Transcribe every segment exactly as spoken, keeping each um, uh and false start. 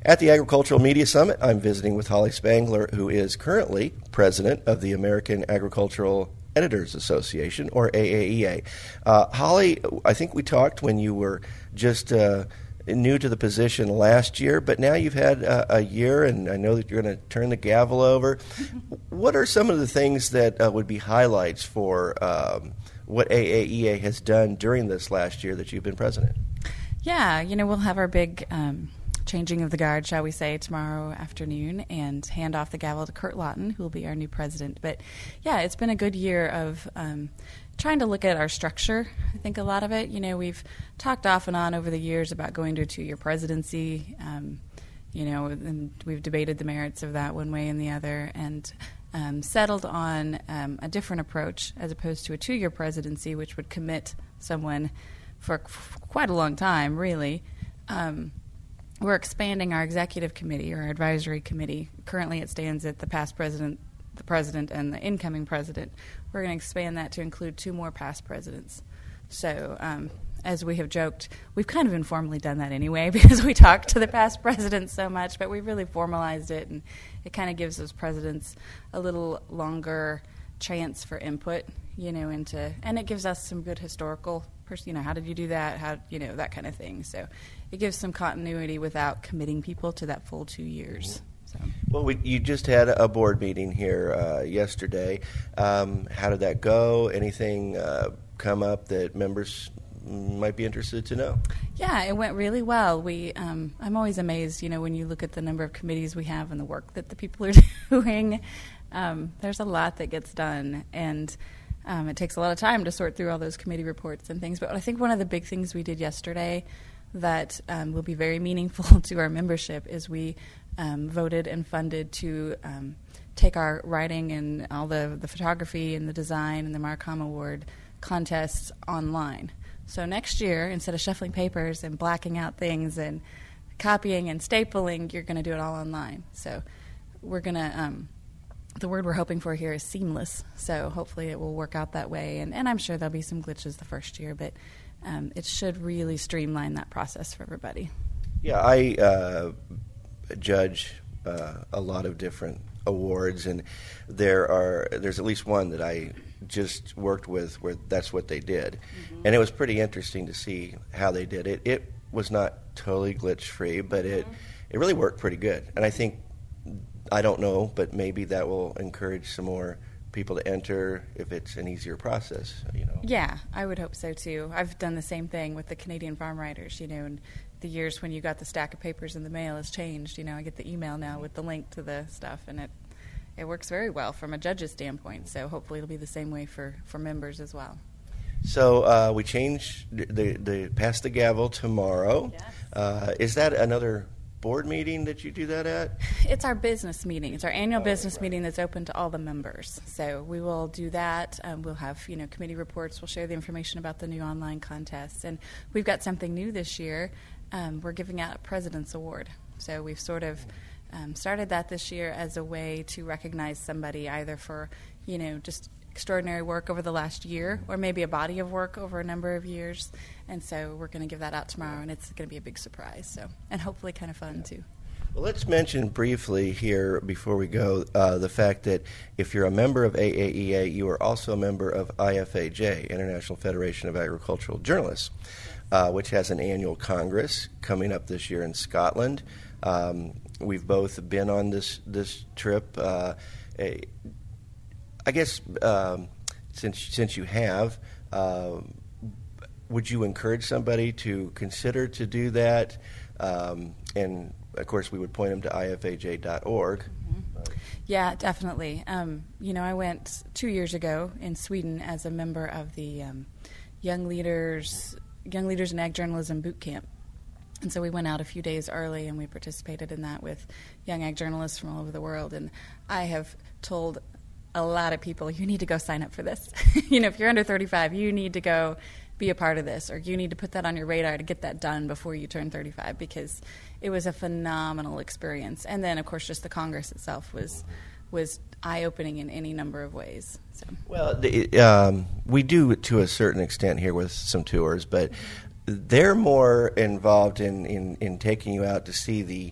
At the Agricultural Media Summit, I'm visiting with Holly Spangler, who is currently president of the American Agricultural Editors Association, or A A E A. Uh, Holly, I think we talked when you were just uh, new to the position last year, but now you've had a, a year, and I know that you're going to turn the gavel over. What are some of the things that uh, would be highlights for um, what A A E A has done during this last year that you've been president? Yeah, you know, we'll have our big um, changing of the guard, shall we say, tomorrow afternoon, and hand off the gavel to Kurt Lawton, who will be our new president. But, yeah, it's been a good year of um, trying to look at our structure. I think a lot of it, you know, we've talked off and on over the years about going to a two-year presidency, um, you know, and we've debated the merits of that one way and the other, and um, settled on um, a different approach as opposed to a two-year presidency, which would commit someone for quite a long time, really. Um, we're expanding our executive committee, or our advisory committee. Currently it stands at the past president, the president, and the incoming president. We're going to expand that to include two more past presidents. So um, as we have joked, we've kind of informally done that anyway because we talked to the past presidents so much, but we've really formalized it, and it kind of gives those presidents a little longer chance for input, you know, into, and it gives us some good historical, pers- you know, how did you do that, how, you know, that kind of thing. So it gives some continuity without committing people to that full two years. So. Well, we, you just had a board meeting here uh, yesterday. Um, how did that go? Anything uh, come up that members might be interested to know? Yeah, it went really well. We, um, I'm always amazed, you know, when you look at the number of committees we have and the work that the people are doing. Um, there's a lot that gets done, and um, it takes a lot of time to sort through all those committee reports and things. But I think one of the big things we did yesterday that um, will be very meaningful to our membership is we um, voted and funded to um, take our writing and all the, the photography and the design and the Marcom Award contests online. So next year, instead of shuffling papers and blacking out things and copying and stapling, you're going to do it all online. So we're going to... Um, The word we're hoping for here is seamless, so hopefully it will work out that way. And, and I'm sure there'll be some glitches the first year, but um, it should really streamline that process for everybody. Yeah, I uh, judge uh, a lot of different awards, and there are there's at least one that I just worked with where that's what they did. Mm-hmm. And it was pretty interesting to see how they did it. It was not totally glitch-free, but it, mm-hmm. it really worked pretty good. And I think I don't know, but maybe that will encourage some more people to enter if it's an easier process, you know. Yeah, I would hope so too. I've done the same thing with the Canadian Farm Writers, you know, and the years when you got the stack of papers in the mail has changed. You know, I get the email now with the link to the stuff, and it it works very well from a judge's standpoint. So hopefully it'll be the same way for, for members as well. So uh, we change the the pass the gavel tomorrow. Yes. Uh, is that another board meeting that you do that at? It's our business meeting. It's our annual oh, business right. meeting that's open to all the members. So we will do that. Um, we'll have, you know, committee reports. We'll share the information about the new online contests. And we've got something new this year. Um, we're giving out a President's Award. So we've sort of um, started that this year as a way to recognize somebody either for, you know, just extraordinary work over the last year, or maybe a body of work over a number of years. And so we're going to give that out tomorrow, and it's going to be a big surprise. So, and hopefully kind of fun too. Well, let's mention briefly here before we go uh, the fact that if you're a member of A A E A, you are also a member of I F A J, International Federation of Agricultural Journalists, uh, which has an annual congress coming up this year in Scotland. Um, we've both been on this this trip. Uh, a, I guess um, since since you have, uh, would you encourage somebody to consider to do that? Um, and of course, we would point them to I F A J dot org. Mm-hmm. Uh, yeah, definitely. Um, you know, I went two years ago in Sweden as a member of the um, Young Leaders Young Leaders in Ag Journalism Boot Camp. And so we went out a few days early, and we participated in that with young ag journalists from all over the world. And I have told a lot of people, you need to go sign up for this. You know, if you're under thirty-five, you need to go be a part of this, or you need to put that on your radar to get that done before you turn thirty-five, because it was a phenomenal experience. And then, of course, just the Congress itself was was eye-opening in any number of ways. So. Well, the, um, we do to a certain extent here with some tours, but they're more involved in, in, in taking you out to see the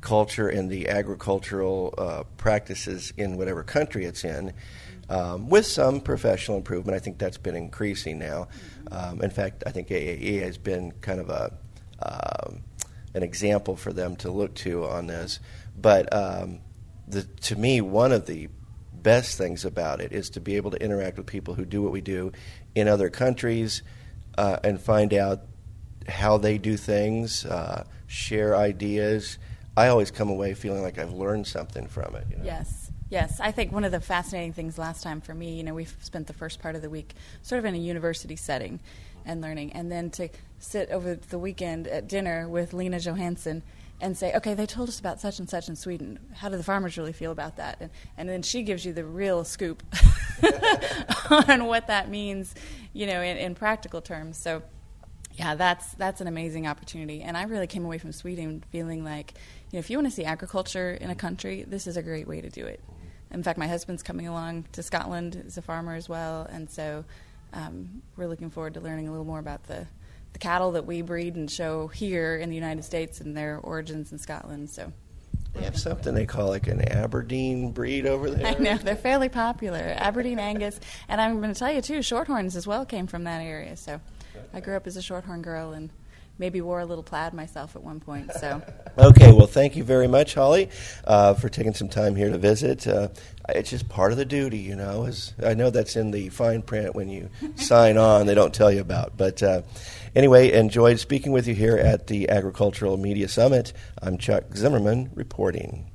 culture and the agricultural uh, practices in whatever country it's in, um, with some professional improvement. I think that's been increasing now. Um, in fact, I think A A E has been kind of a um, an example for them to look to on this. But um, the, to me, one of the best things about it is to be able to interact with people who do what we do in other countries uh, and find out how they do things, uh, share ideas. I always come away feeling like I've learned something from it. You know? Yes, yes. I think one of the fascinating things last time for me, you know, we've spent the first part of the week sort of in a university setting and learning, and then to sit over the weekend at dinner with Lena Johansson and say, okay, they told us about such and such in Sweden. How do the farmers really feel about that? And, and then she gives you the real scoop on what that means, you know, in, in practical terms. So, yeah, that's that's an amazing opportunity. And I really came away from Sweden feeling like, you know, if you want to see agriculture in a country, this is a great way to do it. In fact, my husband's coming along to Scotland as a farmer as well, and so um, we're looking forward to learning a little more about the the cattle that we breed and show here in the United States and their origins in Scotland. So they have something they call like an Aberdeen breed over there. I know, they're fairly popular, Aberdeen Angus. And I'm going to tell you, too, Shorthorns as well came from that area. So I grew up as a Shorthorn girl and maybe wore a little plaid myself at one point. So okay, well, thank you very much, Holly, uh, for taking some time here to visit. Uh, it's just part of the duty, you know. As I know that's in the fine print when you sign on, they don't tell you about. But uh, anyway, enjoyed speaking with you here at the Agricultural Media Summit. I'm Chuck Zimmerman reporting.